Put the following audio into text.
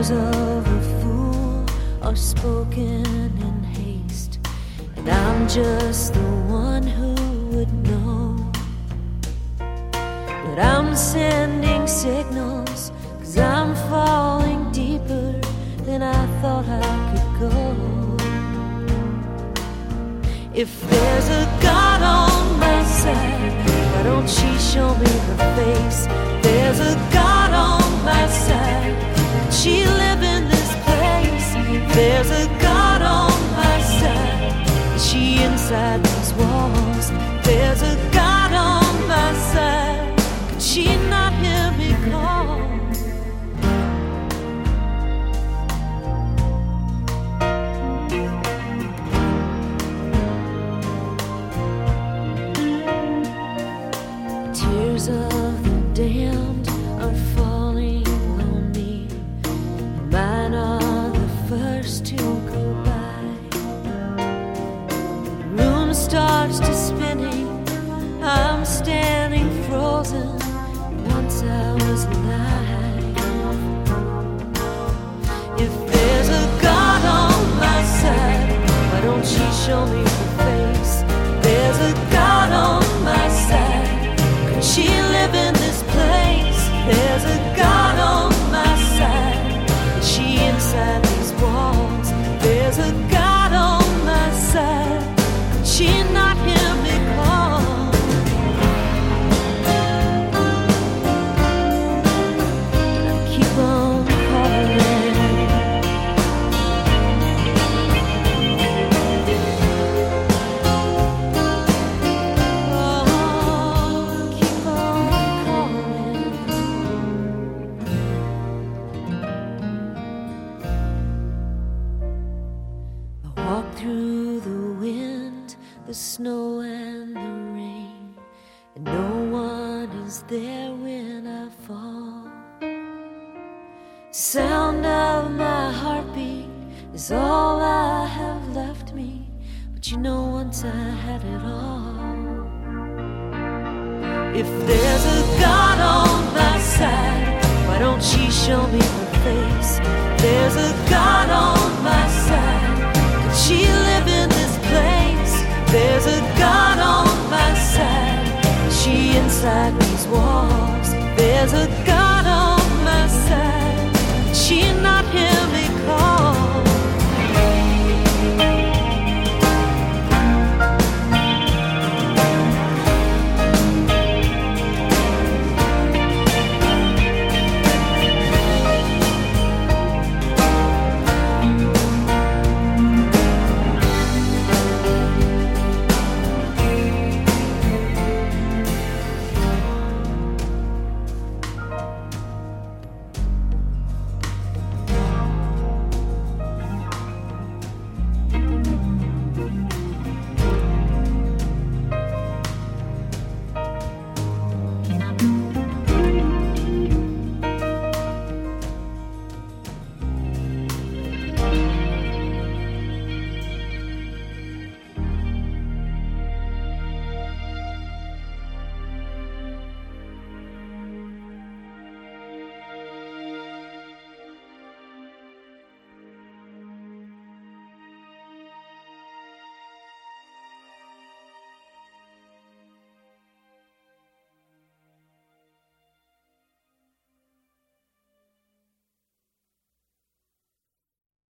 Words of a fool are spoken in haste, and I'm just the one who would know. But I'm sending signals, 'cause I'm falling deeper than I thought I could go. If there's a God on my side, why don't she show me her face? There's a God on my side, could she live in this place? There's a God on my side, is she inside these walls? There's a God on my side, could she not hear me call? Tears of the damned are falling on me, and mine are the first to go by. The room starts to spinning, I'm standing frozen. Once I was alive. If there's a God on my side, why don't she show me her face? There's a God on my side, she live in this place. There's a God on my side, is she inside these walls? There's a God on my side, could she not hear me call? I keep on calling. Through the wind, the snow and the rain, and no one is there when I fall. Sound of my heartbeat is all I have left me, but you know once I had it all. If there's a God on my side, why don't she show me her face? There's a God on my side, she live in this place. There's a God on my side, she inside these walls. There's a God on my side, she not here